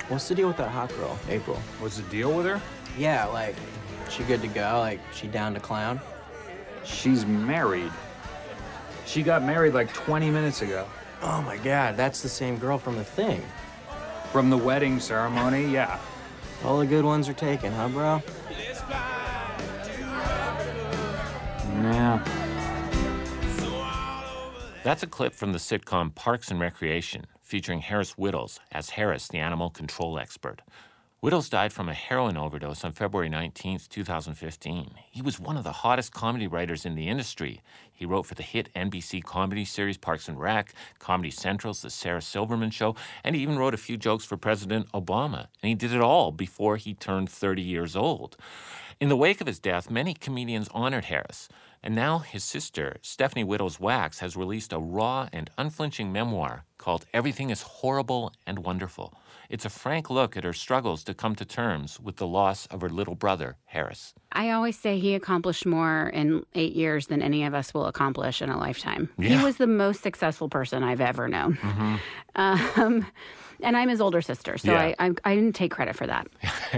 What's the deal with that hot girl, April? What's the deal with her? Yeah, like, she good to go? Like, she down to clown? She's married. She got married like 20 minutes ago. Oh my God, that's the same girl from The Thing. From the wedding ceremony, yeah. All the good ones are taken, huh, bro? Yeah. That's a clip from the sitcom Parks and Recreation, featuring Harris Whittles as Harris, the animal control expert. Whittles died from a heroin overdose on February 19, 2015. He was one of the hottest comedy writers in the industry. He wrote for the hit NBC comedy series Parks and Rec, Comedy Central's The Sarah Silverman Show, and he even wrote a few jokes for President Obama. And he did it all before he turned 30 years old. In the wake of his death, many comedians honored Harris. And now his sister, Stephanie Whittles Wax, has released a raw and unflinching memoir called Everything is Horrible and Wonderful. It's a frank look at her struggles to come to terms with the loss of her little brother, Harris. I always say he accomplished more in 8 years than any of us will accomplish in a lifetime. Yeah. He was the most successful person I've ever known. Mm-hmm. And I'm his older sister, so Yeah. I didn't take credit for that.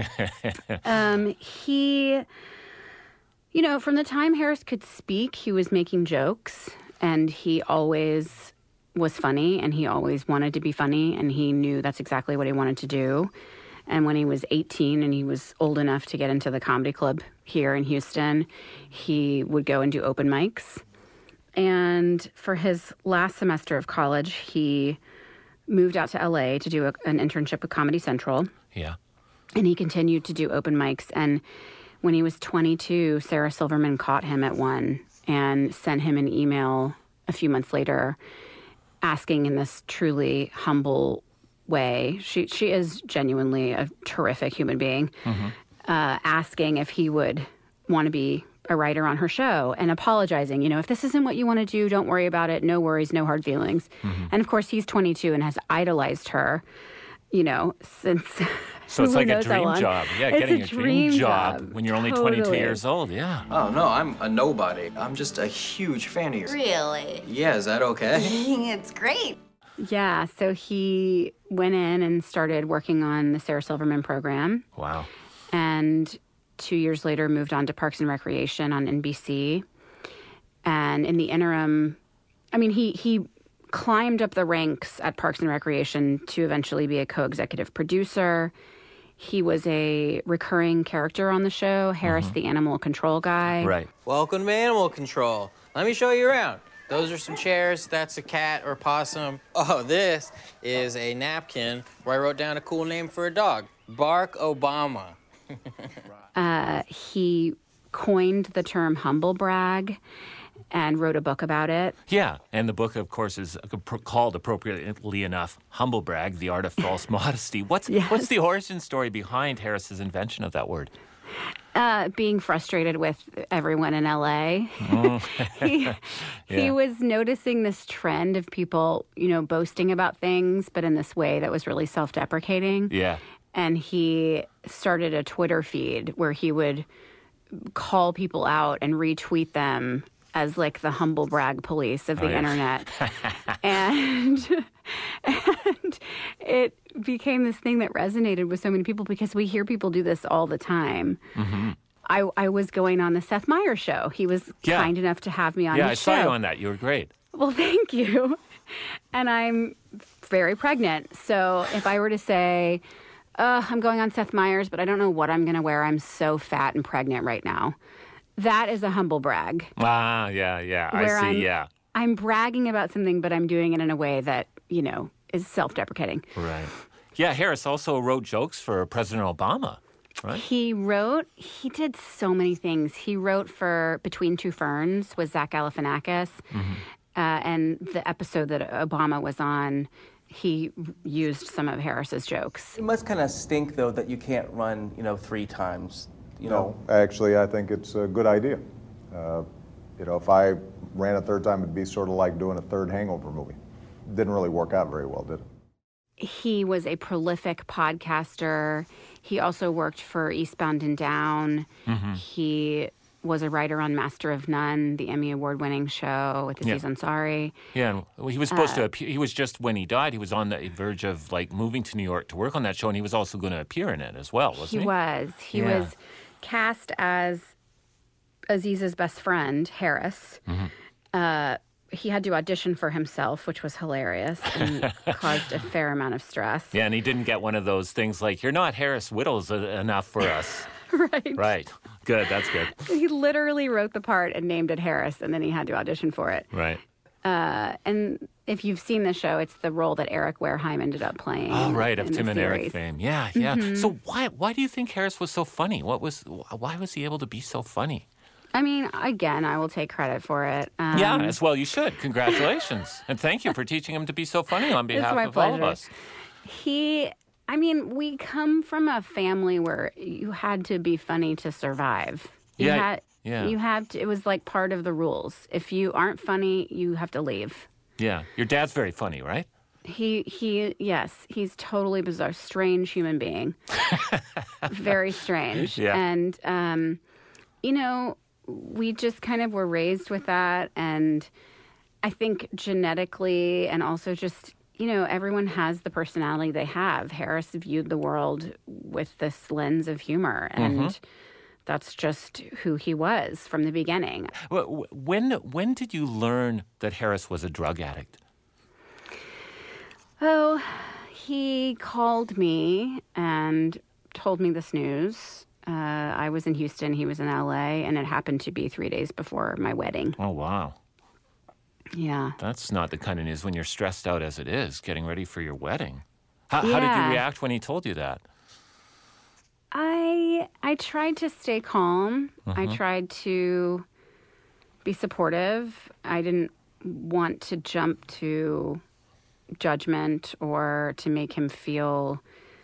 He, you know, from the time Harris could speak, he was making jokes, and he always was funny, and he always wanted to be funny, and he knew that's exactly what he wanted to do. And when he was 18 and he was old enough to get into the comedy club here in Houston, he would go and do open mics. And for his last semester of college, he moved out to LA to do an internship with Comedy Central. Yeah. And he continued to do open mics. And when he was 22, Sarah Silverman caught him at one and sent him an email a few months later asking in this truly humble way. She is genuinely a terrific human being. Asking if he would want to be a writer on her show and apologizing. You know, if this isn't what you want to do, don't worry about it. No worries, no hard feelings. And of course, he's 22 and has idolized her, you know, since. So it's who like a knows how dream long. job. Yeah, It's getting a a dream job when you're only 22 Totally. years old. Yeah. Oh, no, I'm a nobody. I'm just a huge fan of yours. Really? Yeah, is that okay? It's great. Yeah, so he went in and started working on the Sarah Silverman program. Wow. And 2 years later moved on to Parks and Recreation on NBC. And in the interim, I mean, he climbed up the ranks at Parks and Recreation to eventually be a co-executive producer. He was a recurring character on the show, Harris, the animal control guy. Right. Welcome to Animal Control. Let me show you around. Those are some chairs. That's a cat or possum. Oh, this is a napkin where I wrote down a cool name for a dog. Bark Obama. He coined the term humble brag and wrote a book about it. Yeah, and the book, of course, is called appropriately enough, Humble Brag, The Art of False Modesty. What's the origin story behind Harris's invention of that word? Being frustrated with everyone in LA. He was noticing this trend of people, you know, boasting about things, but in this way that was really self-deprecating. Yeah. And he started a Twitter feed where he would call people out and retweet them as like the humble brag police of the internet. and it became this thing that resonated with so many people because we hear people do this all the time. I was going on the Seth Meyers show. He was kind enough to have me on his show. Yeah, I saw you on that. You were great. Well, thank you. And I'm very pregnant. So if I were to say, I'm going on Seth Meyers, but I don't know what I'm going to wear. I'm so fat and pregnant right now. That is a humble brag. Ah, yeah. I see, I'm bragging about something, but I'm doing it in a way that, you know, is self-deprecating. Right. Yeah, Harris also wrote jokes for President Obama, right? He did so many things. He wrote for Between Two Ferns with Zach Galifianakis. And the episode that Obama was on, he used some of Harris's jokes. It must kind of stink, though, that you can't run, 3 times. No, actually, I think it's a good idea. If I ran a third time, it'd be sort of like doing a third Hangover movie. Didn't really work out very well, did it? He was a prolific podcaster. He also worked for Eastbound and Down. He was a writer on Master of None, the Emmy Award-winning show with Aziz Ansari. Yeah, and he was supposed to appear. He was just, when he died, he was on the verge of like moving to New York to work on that show, and he was also going to appear in it as well, wasn't he? He was. He was cast as Aziz's best friend, Harris. He had to audition for himself, which was hilarious and caused a fair amount of stress. Yeah, and he didn't get one of those things like, you're not Harris Whittles enough for us. Right. Right. Good. That's good. He literally wrote the part and named it Harris, and then he had to audition for it. Right. And if you've seen the show, it's the role that Eric Wareheim ended up playing. Oh, right, of in Tim the and Eric series. fame. Yeah, yeah. So why do you think Harris was so funny? Why was he able to be so funny? I mean, again, I will take credit for it. Yeah, as well you should. Congratulations. And thank you for teaching him to be so funny on behalf my of all of pleasure. us. We come from a family where you had to be funny to survive. You had to, it was like part of the rules. If you aren't funny, you have to leave. Yeah. Your dad's very funny, right? Yes, he's totally bizarre, strange human being. Very strange. Yeah. And, we just kind of were raised with that. And I think genetically and also just, everyone has the personality they have. Harris viewed the world with this lens of humor. And that's just who he was from the beginning. When did you learn that Harris was a drug addict? Oh, he called me and told me this news. I was in Houston, he was in LA, and it happened to be 3 days before my wedding. Oh, wow. Yeah. That's not the kind of news when you're stressed out as it is, getting ready for your wedding. How did you react when he told you that? I tried to stay calm. I tried to be supportive. I didn't want to jump to judgment or to make him feel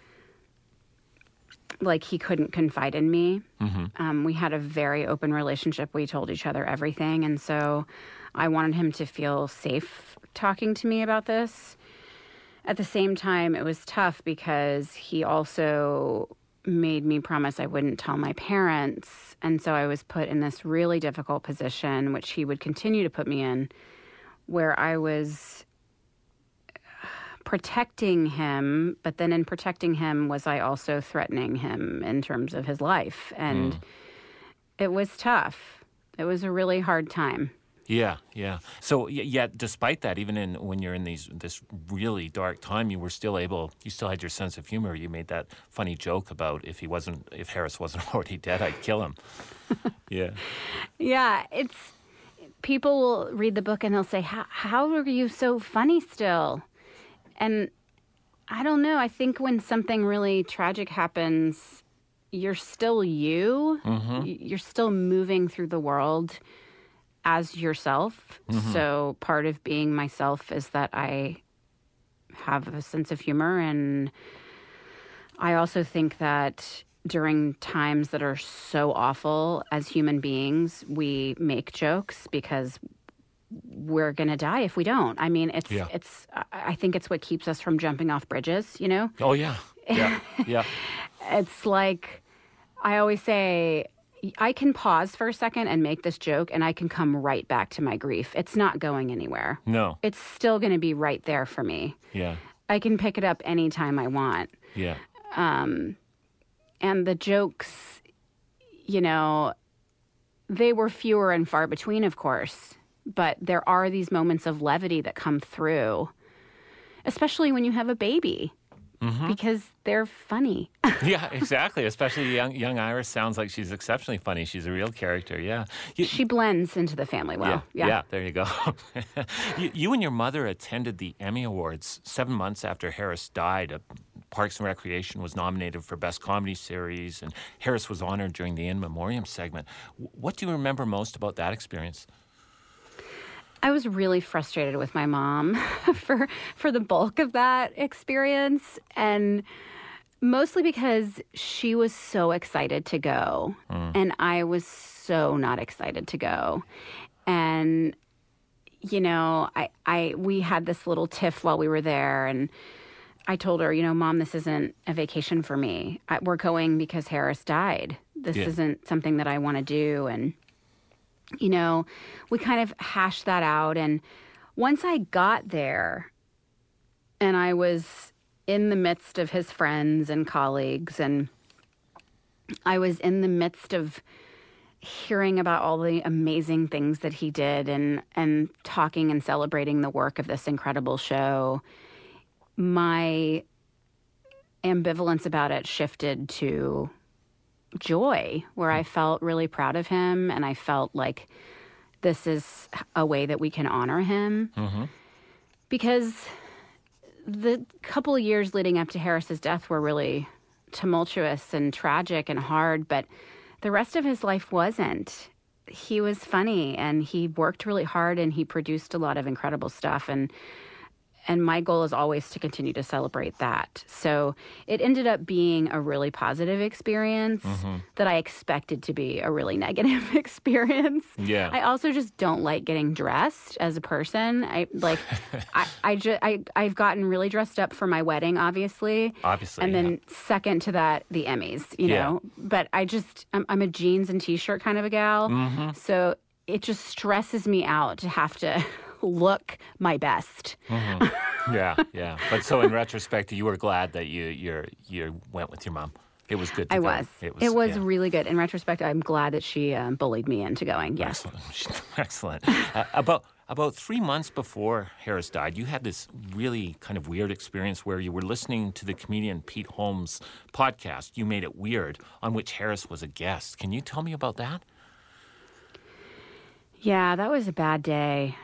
like he couldn't confide in me. We had a very open relationship. We told each other everything. And so I wanted him to feel safe talking to me about this. At the same time, it was tough because he also made me promise I wouldn't tell my parents. And so I was put in this really difficult position, which he would continue to put me in, where I was protecting him, but then in protecting him, was I also threatening him in terms of his life? And it was tough. It was a really hard time. Yeah, yeah. So, yet, despite that, even when you're in this really dark time, you still had your sense of humor. You made that funny joke about if Harris wasn't already dead, I'd kill him. Yeah. Yeah, people will read the book and they'll say, how are you so funny still? And I don't know. I think when something really tragic happens, you're still you. You're still moving through the world as yourself. So part of being myself is that I have a sense of humor. And I also think that during times that are so awful as human beings, we make jokes because we're going to die if we don't. I mean, I think it's what keeps us from jumping off bridges, Oh, yeah. Yeah. Yeah. It's like, I always say, I can pause for a second and make this joke and I can come right back to my grief. It's not going anywhere. No. It's still going to be right there for me. Yeah. I can pick it up anytime I want. Yeah. And the jokes, they were fewer and far between, of course. But there are these moments of levity that come through, especially when you have a baby, because they're funny. Yeah, exactly. Especially young Iris sounds like she's exceptionally funny. She's a real character, yeah. She blends into the family well. Yeah, there you go. You and your mother attended the Emmy Awards 7 months after Harris died. Parks and Recreation was nominated for Best Comedy Series, and Harris was honored during the In Memoriam segment. What do you remember most about that experience? I was really frustrated with my mom for the bulk of that experience, and mostly because she was so excited to go, and I was so not excited to go. And, we had this little tiff while we were there, and I told her, Mom, this isn't a vacation for me. We're going because Harris died. This isn't something that I want to do, and you know, we kind of hashed that out. And once I got there and I was in the midst of his friends and colleagues, and I was in the midst of hearing about all the amazing things that he did and talking and celebrating the work of this incredible show, my ambivalence about it shifted to joy, where I felt really proud of him, and I felt like this is a way that we can honor him. Because the couple of years leading up to Harris's death were really tumultuous and tragic and hard, but the rest of his life wasn't. He was funny, and he worked really hard, and he produced a lot of incredible stuff, and my goal is always to continue to celebrate that. So it ended up being a really positive experience that I expected to be a really negative experience. Yeah. I also just don't like getting dressed as a person. I've gotten really dressed up for my wedding, obviously. And then second to that, the Emmys, you know. But I'm a jeans and t-shirt kind of a gal. So it just stresses me out to have to look my best. Yeah. But so in retrospect, you were glad that you went with your mom. It was good to go. It was really good. In retrospect, I'm glad that she bullied me into going. Yes. Excellent. About 3 months before Harris died, you had this really kind of weird experience where you were listening to the comedian Pete Holmes' podcast, You Made It Weird, on which Harris was a guest. Can you tell me about that? Yeah, that was a bad day.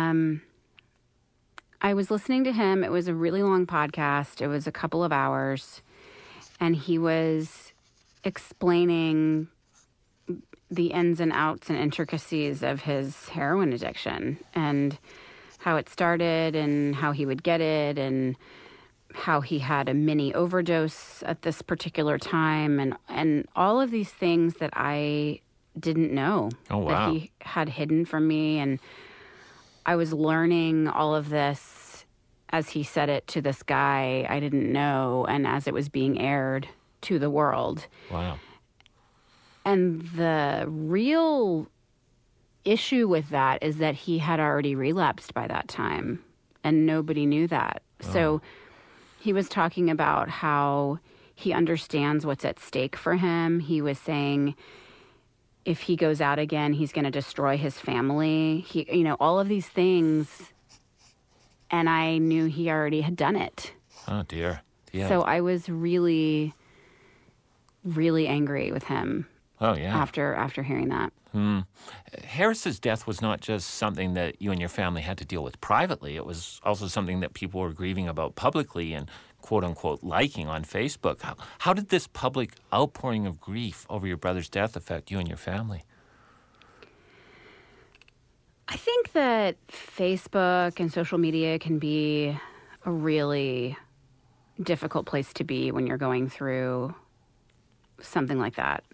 I was listening to him. It was a really long podcast. It was a couple of hours. And he was explaining the ins and outs and intricacies of his heroin addiction and how it started and how he would get it and how he had a mini overdose at this particular time and all of these things that I didn't know that he had hidden from me. And I was learning all of this as he said it to this guy I didn't know and as it was being aired to the world. Wow. And the real issue with that is that he had already relapsed by that time and nobody knew that. So he was talking about how he understands what's at stake for him. He was saying if he goes out again, he's going to destroy his family. All of these things. And I knew he already had done it. Oh, dear. Yeah. So I was really, really angry with him. Oh, yeah. After hearing that. Harris's death was not just something that you and your family had to deal with privately. It was also something that people were grieving about publicly and quote-unquote liking on Facebook. How did this public outpouring of grief over your brother's death affect you and your family? I think that Facebook and social media can be a really difficult place to be when you're going through something like that.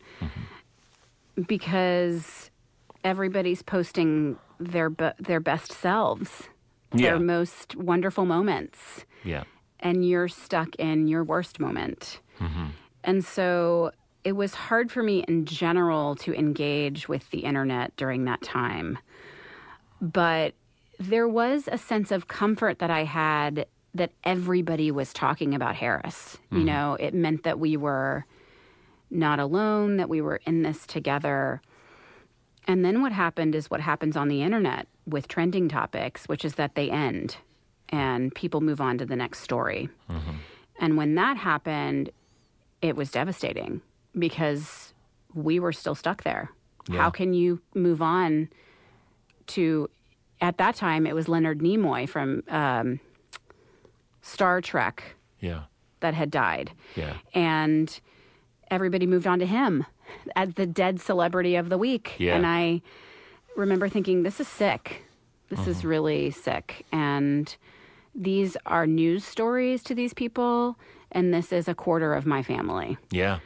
Because everybody's posting their best selves, their most wonderful moments. Yeah. And you're stuck in your worst moment. And so it was hard for me in general to engage with the internet during that time. But there was a sense of comfort that I had that everybody was talking about Harris. You know, it meant that we were not alone, that we were in this together. And then what happened is what happens on the internet with trending topics, which is that they end and people move on to the next story. And when that happened, it was devastating because we were still stuck there. Yeah. How can you move on to, at that time, it was Leonard Nimoy from Star Trek that had died. Yeah. And everybody moved on to him as the dead celebrity of the week. Yeah. And I remember thinking, this is sick. This is really sick. And these are news stories to these people, and this is a quarter of my family. Yeah.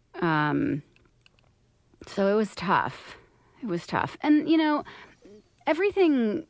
So it was tough. It was tough. And, you know, everything,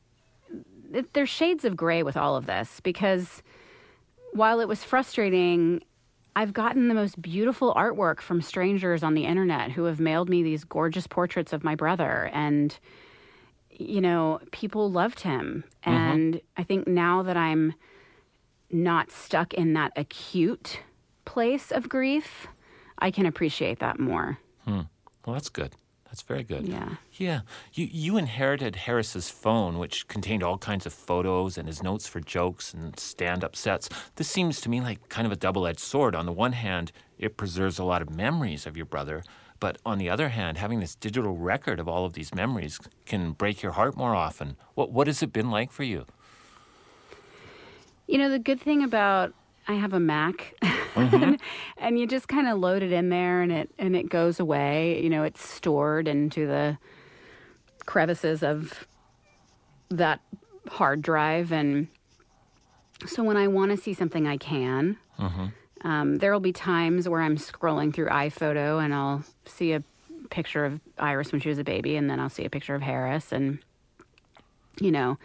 there's shades of gray with all of this because while it was frustrating, I've gotten the most beautiful artwork from strangers on the internet who have mailed me these gorgeous portraits of my brother. And, you know, people loved him. And I think now that I'm not stuck in that acute place of grief, I can appreciate that more. Well, that's good. That's very good. Yeah. Yeah. You inherited Harris's phone, which contained all kinds of photos and his notes for jokes and stand-up sets. This seems to me like kind of a double-edged sword. On the one hand, it preserves a lot of memories of your brother. But on the other hand, having this digital record of all of these memories can break your heart more often. What has it been like for you? You know, the good thing about I have a Mac, and you just kind of load it in there, and it goes away. You know, it's stored into the crevices of that hard drive, and so when I want to see something, I can. There will be times where I'm scrolling through iPhoto, and I'll see a picture of Iris when she was a baby, and then I'll see a picture of Harris, and you know,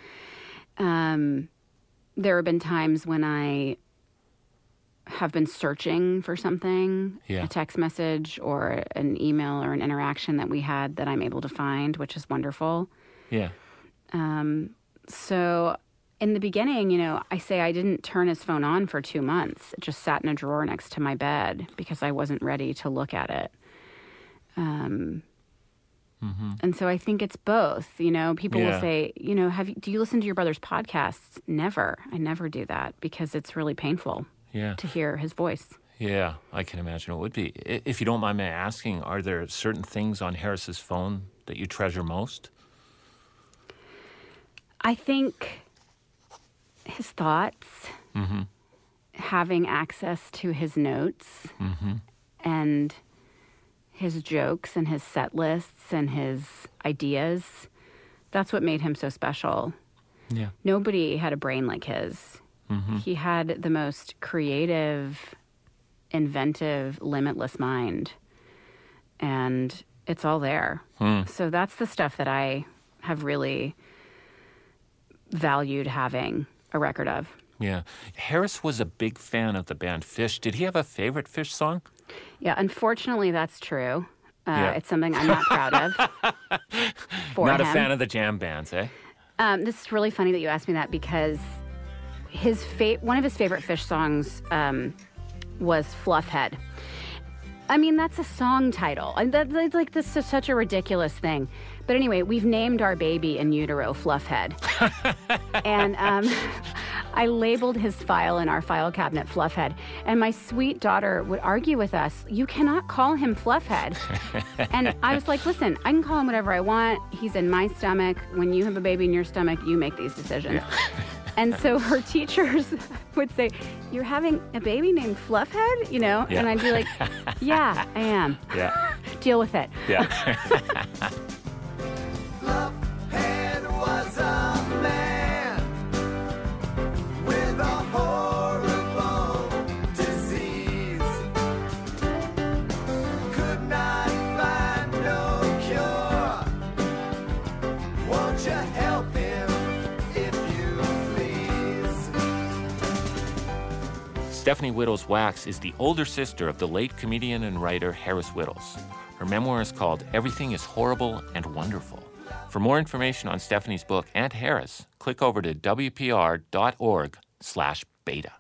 there have been times when I have been searching for something, a text message or an email or an interaction that we had that I'm able to find, which is wonderful. Yeah. So in the beginning, you know, I say I didn't turn his phone on for 2 months. It just sat in a drawer next to my bed because I wasn't ready to look at it. And so I think it's both. You know, people will say, you know, do you listen to your brother's podcasts? Never. I never do that because it's really painful. To hear his voice. Yeah, I can imagine it would be. If you don't mind me asking, are there certain things on Harris's phone that you treasure most? I think his thoughts, having access to his notes, and his jokes and his set lists and his ideas. That's what made him so special. Yeah. Nobody had a brain like his. He had the most creative, inventive, limitless mind. And it's all there. So that's the stuff that I have really valued having a record of. Yeah. Harris was a big fan of the band Phish. Did he have a favorite Phish song? Yeah, unfortunately, that's true. It's something I'm not proud of for Not him. a fan of the jam bands, eh? This is really funny that you asked me that because one of his favorite Phish songs was Fluffhead. I mean, that's a song title. That's like, this is such a ridiculous thing. But anyway, we've named our baby in utero Fluffhead. And I labeled his file in our file cabinet Fluffhead. And my sweet daughter would argue with us, you cannot call him Fluffhead. And I was like, listen, I can call him whatever I want. He's in my stomach. When you have a baby in your stomach, you make these decisions. Yeah. And so her teachers would say, you're having a baby named Fluffhead? You know? Yeah. And I'd be like, yeah, I am. Yeah. Deal with it. Yeah. Fluffhead was a man with a horrible disease. Could not find no cure. Won't you help him if you please? Stephanie Whittles Wax is the older sister of the late comedian and writer Harris Whittles. Her memoir is called Everything is Horrible and Wonderful. For more information on Stephanie's book and Harris, click over to wpr.org/beta.